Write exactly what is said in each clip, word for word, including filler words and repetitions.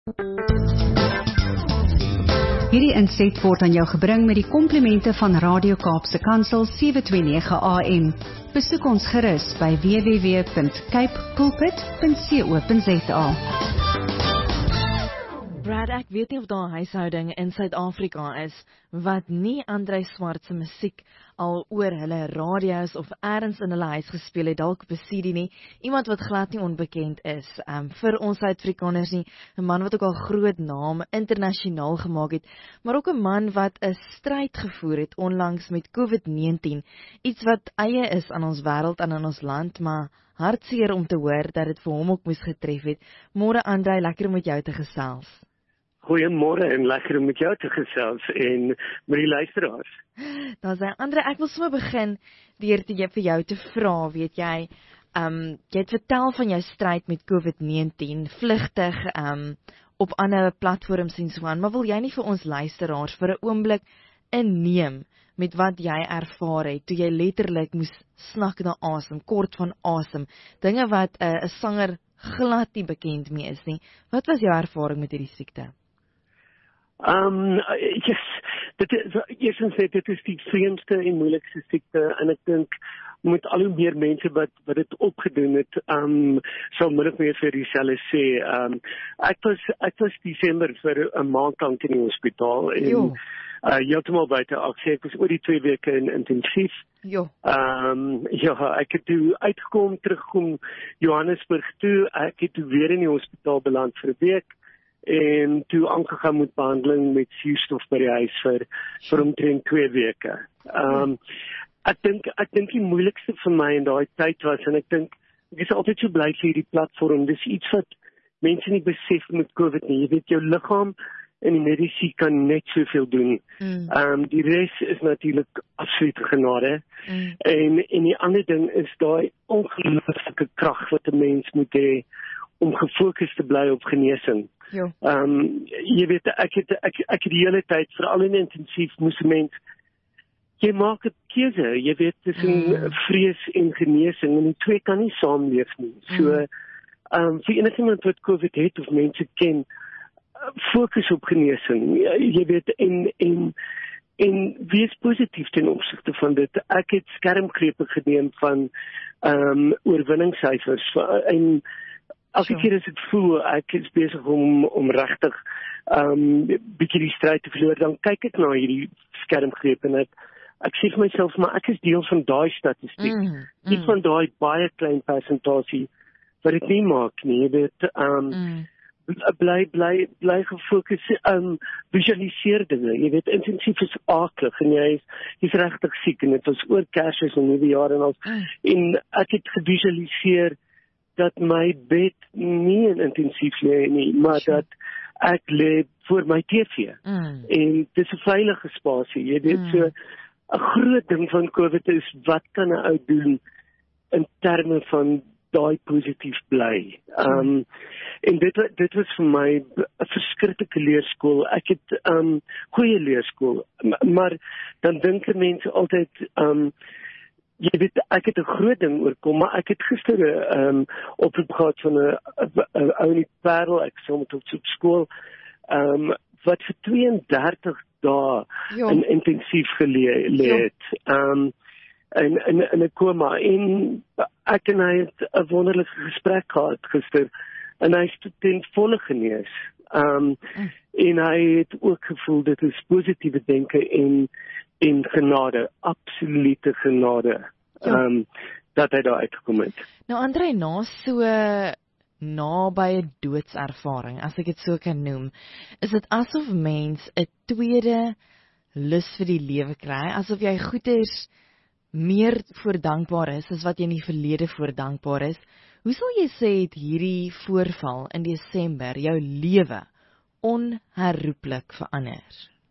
Hierdie inset word aan jou gebring met die komplimente van Radio Kaapse Kansel sewe twee nege A M. Besoek ons gerus by w w w punt cape pulpit punt co punt za. Brad, ek weet nie of daar 'n huishouding in Suid-Afrika is wat nie Andrei Swart se musiek al oor hulle radio's of ergens in hulle huis gespeel het, dalk op 'n C D nie. Iemand wat glad nie onbekend is um, vir ons Suid-Afrikaners nie. 'n Man wat ook al groot naam internasionaal gemaak het, maar ook 'n man wat 'n stryd gevoer het onlangs met COVID negentien. Iets wat eie is aan ons wêreld en aan ons land, maar hartseer om te hoor dat dit vir hom ook moes getref het. Môre Andrei, lekker om met jou te gesels. Goeiemôre en lekker om met jou te gesels en met die luisteraars. Dan sê Andre, ek wil sommer begin deur te vir jou te vra, weet jy, um, jy het vertel van jou stryd met COVID negentien, vlugtig um, op ander platforms en so aan, maar wil jy nie vir ons luisteraars vir 'n oomblik inneem met wat jy ervaar het, toe jy letterlik moes snak na asem, kort van asem, dinge wat 'n uh, sanger glad nie bekend mee is nie. Wat was jou ervaring met hierdie siekte? Um, yes, dit is, eerstens sê, dit is die vreemdste en moeilikste siekte, en ek dink, met al hoe meer mense wat, wat het opgedoen het, um, sal min of meer vir dieselfde sê. Um, ek was, ek was Desember vir 'n maand lank in die hospitaal, en uh, heeltemal buite aksie. Ek was oor die twee weke in intensief. Jo. Um, ja, ek het toe uitgekom, teruggekom Johannesburg toe, ek het toe weer in die hospitaal beland vir 'n week, en toe aangegaan met behandeling met suurstof by die huis vir, vir omtrent twee weke. Um, ek dink ek dink die moeilikste vir my in daai tyd was, en ek dink, ek is altyd so bly vir hierdie platform, dis iets wat mense nie besef met COVID nie. Jy weet, jou liggaam en die medisyne kan net soveel doen. Mm. Um, die res is natuurlik absolute genade. Mm. En, en die ander ding is daai ongelooflike krag wat 'n mens moet hê om gefokus te bly op genesing. Ja. Um, jy weet, ek het, ek, ek het die hele tyd, veral in intensief, moes 'n mens, jy maak 'n keuse, jy weet, tussen mm. vrees en genesing, en die twee kan nie saamleef nie. So, mm. um, vir enigiemand wat COVID het, of mense ken, fokus op genesing, jy weet, en, en, en wees positief ten opsigte van dit. Ek het skermgrepe geneem van um, oorwinningssyfers, en elke keer as ek voel, ek is besig om, om regtig um, bietjie die stryd te verloor, dan kyk ek na hierdie skermgreep, en ek, ek sê vir myself, maar ek is deel van daai statistiek, mm, mm. nie van daai baie klein persentasie, wat dit nie maak nie, jy weet, um, mm. bly, bly, bly gefokus, um, visualiseer dinge, jy weet, intensief is akelig, en jy is, jy is regtig siek, en het was oor Kersfees en nuwe jaar en al, mm. en ek het gevisualiseer, dat my bed nie in intensief lê nie, maar sure. dat ek lê voor my T V. Mm. En dit is 'n veilige spasie. Jy weet, mm. so 'n groot ding van COVID is, wat kan 'n ou doen in terme van daai positief bly. Um, mm. En dit, dit was vir my 'n verskriklike leerskool. Ek het um, goeie leerskool, maar dan dink mense altyd, um, jy weet, ek het 'n groot ding oorkom, maar ek het gister 'n um, oproep gehad van 'n ou in die Parel, ek sê met op skool, um, wat vir twee en dertig dae in intensief gelê het. Um, in, in, in 'n koma, en ek en hy het 'n wonderlike gesprek gehad gister, en hy is ten volle genees. Um, mm. En hy het ook gevoel, dit is positiewe denke en en genade, absolute genade, ja. um, dat hy daar uitgekom het. Nou Andrei, na so naby 'n doodservaring, as ek dit so kan noem, is dit asof mens 'n tweede lus vir die lewe kry, asof jy goeders meer voordankbaar is, as wat jy in die verlede voordankbaar is. Hoe sal jy sê het hierdie voorval in Desember jou lewe onherroepelik verander?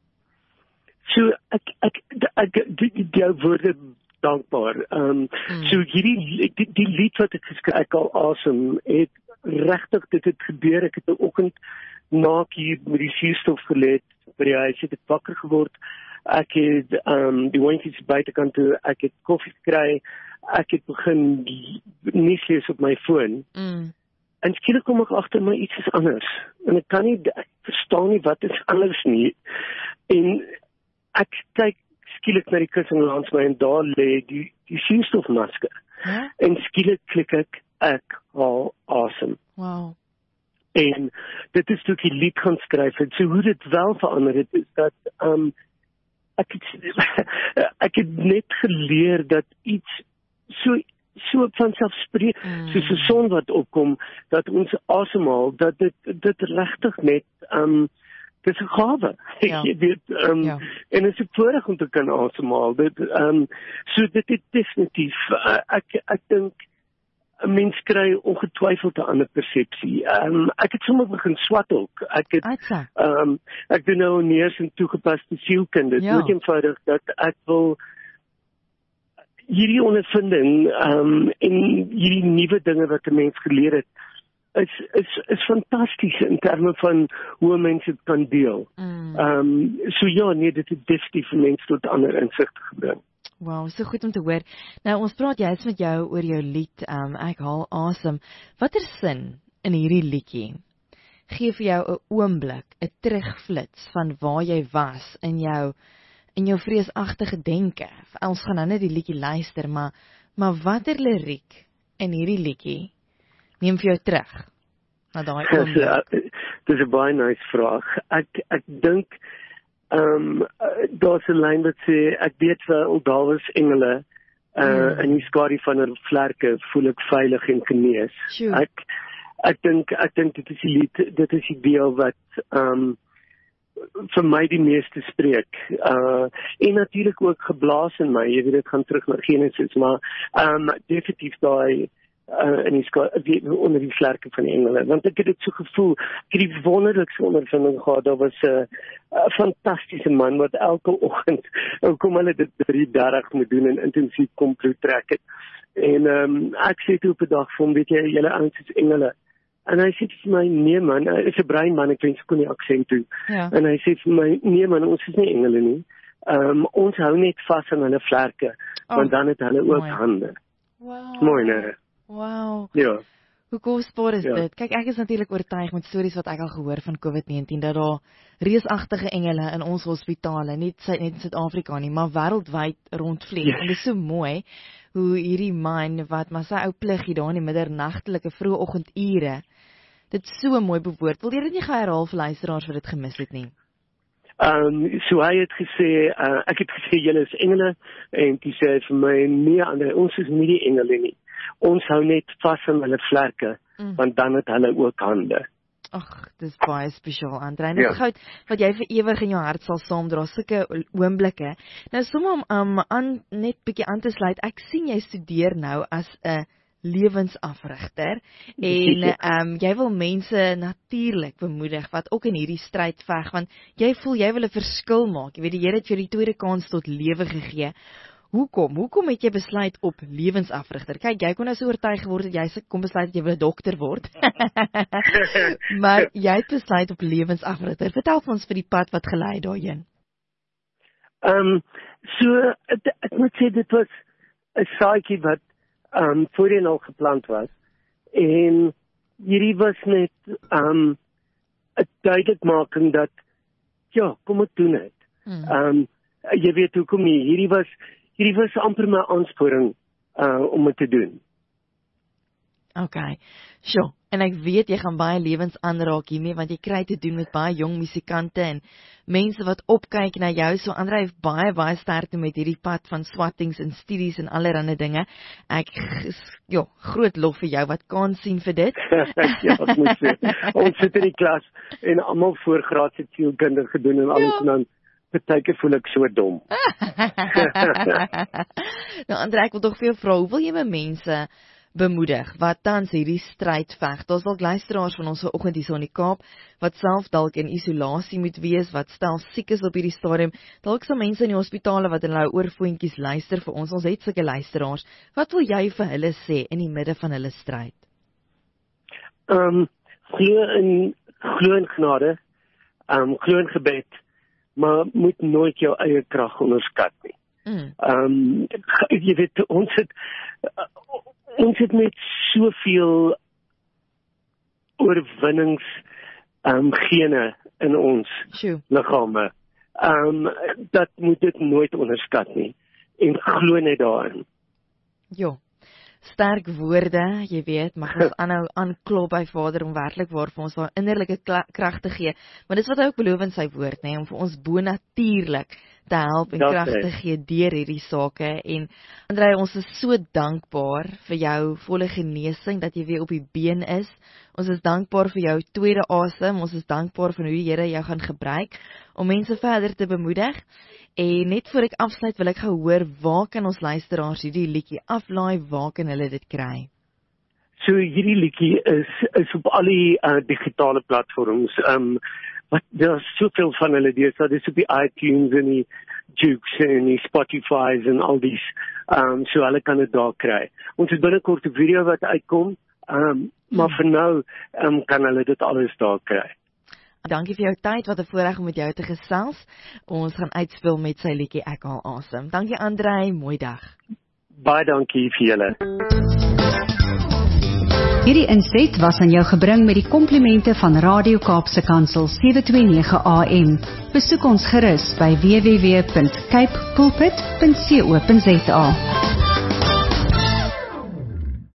So, ek, ek, ek, die, die, die woorde dankbaar. Um, hmm. So, hierdie, die, die lied wat ek geskryf, ek al asem, het regtig, dit het gebeur, ek het 'n oggend na ek hier met die suurstof gelê by die huis, het ek wakker geword, ek het um, die hondjies buitekant toe, ek het koffie gekry, ek het begin nuus lees op my foon, mm. En skielik kom ek agter my iets is anders. En ek kan nie, ek verstaan nie wat is anders nie. En ek kyk skielik na die kussing langs my en daar lê die, die suurstofmasker. Ja? En skielik klik ek, ek haal asem. Wow. En dit is toe ek die lied gaan skryf het. So hoe dit wel verander het, is dat um, ek, het, ek het net geleer dat iets so so van selfspreek, mm. soos 'n son wat opkom, dat ons asemhaal, dat dit dit regtig net um, dit is 'n gawe. Ja. Jy weet, um, ja. En dit is 'n voorreg om te kan asemhaal. Dit um, so dit het definitief uh, ek ek dink 'n mens kry ongetwyfeld 'n ander persepsie. Um, ek het sommer begin swat ook. Ek het um, ek doen nou neers en toegepaste sielkunde. Ja. Dit is eenvoudig dat ek wil hierdie ondervinding um, en hierdie nuwe dinge wat 'n mens geleer het, is is is fantasties in terme van hoe mense dit kan deel. Mm. Um, so ja, nee, dit het definitief mense tot ander insigte gebring. Wow, so goed om te hoor. Nou, ons praat juist met jou oor jou lied, um, Ek haal asem. Watter sin in hierdie liedjie gee vir jou 'n oomblik, 'n terugflits van waar jy was in jou in jou vreesagtige denke? Ons gaan nou net die liedjie luister, maar maar watter liriek in hierdie liedjie neem vir jou terug na daai oomblik? Dis 'n baie nice vraag. Ek ek dink Um, daar's 'n lyn wat sê, ek weet wel, daar was engele, uh, mm. in die skadu van 'n vlerke voel ek veilig en genees. Sure. Ek ek dink ek dink dit is die lied, dit is die deel wat um, vir my die meeste spreek. Uh, en natuurlik ook geblaas in my, jy weet dit gaan terug na Genesis, maar um, definitief daai Uh, en die, die, onder die vlerke van die engele, want ek het dit so gevoel, ek het die wonderlikste ondervinding gehad. Daar was 'n uh, uh, fantastiese man wat elke oggend, kom hulle dit drie dertig moet doen en intensief kom trek het, en um, ek sê toe op 'n dag vir hom, weet jy, julle ouens is engele, en hy sê vir my, nee man, hy is 'n brein man, ek wens ek kon die aksent doen, ja. En hy sê vir my, nee man, ons is nie engele nie, um, ons hou net vas aan hulle vlerke, oh, want dan het hulle ook mooi. Hande. Wow. Mooi, nee. Wow. Ja. Hoe kosbaar is ja. dit? Kyk, ek is natuurlik oortuig met stories wat ek al gehoor van COVID negentien, dat daar reusagtige engele in ons hospitale, nie net in Suid-Afrika nie, maar wêreldwyd rondvlieg. Yes. En dit is so mooi hoe hierdie man wat maar sy ou plig hier daar in die middernagtelike vroeë oggendure, dit so mooi bewoord. Wil jy dit nie gaan herhaal vir luisteraars wat dit gemis het nie? Um, so hy het gesê, uh, ek het gesê, julle is engele, en die sê vir my, nee André, ons is nie die engele nie. Ons hou net vas aan hulle vlerke, mm. want dan het hulle ook hande. Ag, dis baie spesiaal, André. Dit ja. is goud wat jy vir ewig in jou hart sal saamdra, sulke oomblikke. Nou sommer om um, aan, net bietjie aan te sluit, ek sien jy studeer nou as 'n lewensafrigter, en um, jy wil mense natuurlik bemoedig wat ook in hierdie stryd veg, want jy voel jy wil 'n verskil maak. Jy weet die Here het vir jou die tweede kans tot lewe gegee. Hoekom? Hoekom het jy besluit op lewensafrigter? Kyk, jy kon nou so oortuig geword het, jy kom besluit dat jy wil 'n dokter word. Maar jy het besluit op lewensafrigter. Vertel ons vir die pad wat gelei daarheen. Ehm, um, so ek, ek moet sê dit was 'n saadjie wat ehm um, voorheen al geplant was. En hierdie was net ehm um, 'n duidelikmaking dat ja, kom ek doen dit. Ehm hmm. um, jy weet hoekom nie, hierdie was Hierdie was amper my aansporing uh, om dit te doen. Okay, sure. En ek weet jy gaan baie lewens aanraak hiermee, want jy kry te doen met baie jong musikante en mense wat opkyk na jou. So André het baie baie sterkte met hierdie pad van swattings en studies en allerlei dinge. Ek ja, groot lof vir jou wat kan sien vir dit. Ja, ek moet sê. Ons sit in die klas en almal voorgraadse sielkunde gedoen en alles, ja. En dan partyke voel ek so dom. Nou André, ek wil tog vir jou vra, hoe wil jy my mense bemoedig wat tans hierdie stryd veg? Daar's dalk luisteraars van ons vanoggend hier so in die Kaap wat self dalk in isolasie moet wees, wat stel siek is op hierdie stadium. Dalk se mense in die hospitale wat hulle oorfoontjies luister vir ons. Ons het sulke luisteraars. Wat wil jy vir hulle sê in die midde van hulle stryd? Ehm, um, glo in glo in genade, ehm um, glo in gebed, maar moet nooit jou eie krag onderskat nie. Ehm, mm. um, jy weet ons het uh, ons het met soveel oorwinnings um, gene in ons Sjoe. liggame. Um, dat moet dit nooit onderskat nie. En glo net daarin. Jo. Sterk woorde, jy weet, mag ons aanhou aanklop by Vader om werklik waar vir ons daai innerlike krag te gee. Maar dis wat hy ook beloof in sy woord, nê, om vir ons bonatuurlik te help en krag te gee deur hierdie sake. En Andrei, ons is so dankbaar vir jou volle genesing dat jy weer op die been is. Ons is dankbaar vir jou tweede asem. Ons is dankbaar vir hoe die Here jou gaan gebruik om mense verder te bemoedig. En net voor ek afsluit wil ek gou hoor, waar kan ons luisteraars hierdie liedjie aflaai, waar kan hulle dit kry? So hierdie liedjie is is op al die uh, digitale platforms. Um wat daar's soveel van hulle deesdae, dis op die iTunes en die Jukes en die Spotify's en al dies. Um so hulle kan dit daar kry. Ons het binnekort 'n video wat uitkom, um maar vir nou um kan hulle dit alles daar kry. Dankie vir jou tyd, wat 'n voorreg om met jou te gesels. Ons gaan uitspeel met sy liedjie Ek haal asem. Dankie Andrei, mooi dag. Baie dankie vir julle. Hierdie inset was aan jou gebring met die komplimente van Radio Kaapse Kansel sewe twee nege A M. Besoek ons gerus by w w w punt cape pulpit punt co punt za.